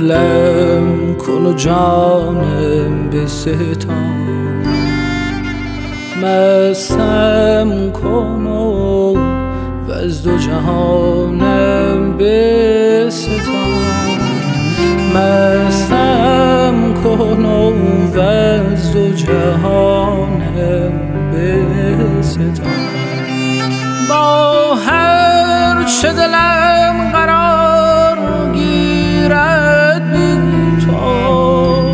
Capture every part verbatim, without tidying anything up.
قبولم کن و جانم بستان، مستم کن و از دو جهانم بستان، مستم کن و از دو جهانم بستان. با هر چه دلم قرار گیرد بگو تو،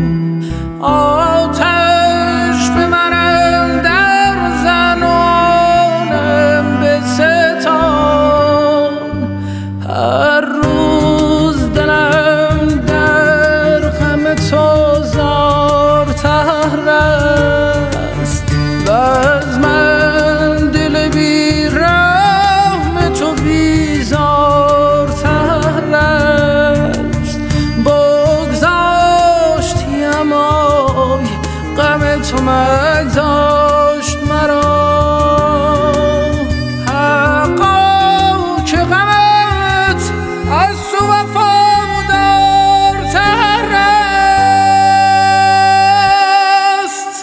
آتش به من در زن و آنم بستان. هر روز دلم در غم تو زارتر است و از من دل بی رحم تو بیزارتر است. بگذاشتیم آی غم تو مگذاشت مرا، حقا که غمت از تو وفادارتر است.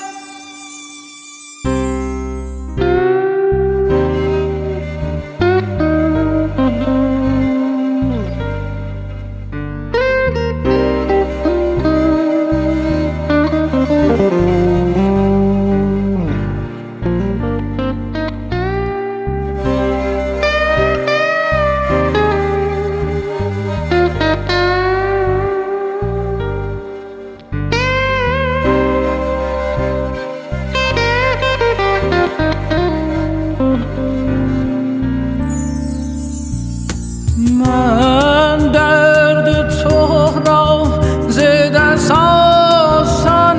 من درد تو را ز دست آسان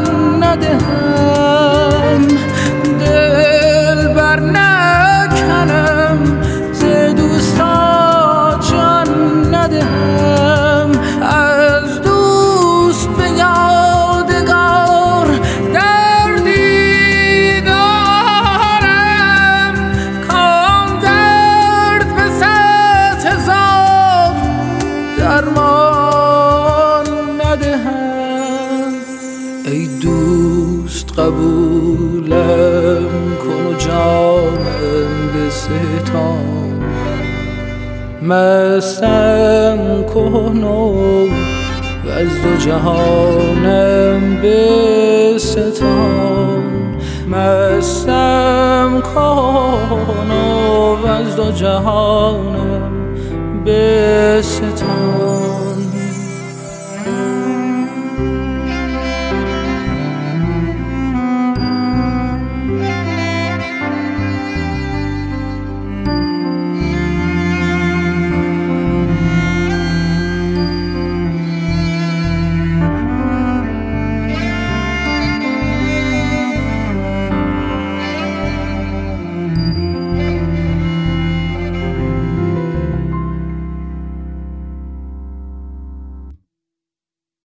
ندهم، دل بر نکنم ز دوستا جان ندهم. از دوست به یادگار دردی دارم، کام درد به صد هزار درمان ندهم. ای دوست قبولم کن و جانم بستان، مستم کن و از دو جهانم بستان، مستم کن و از دو جهانم بستان.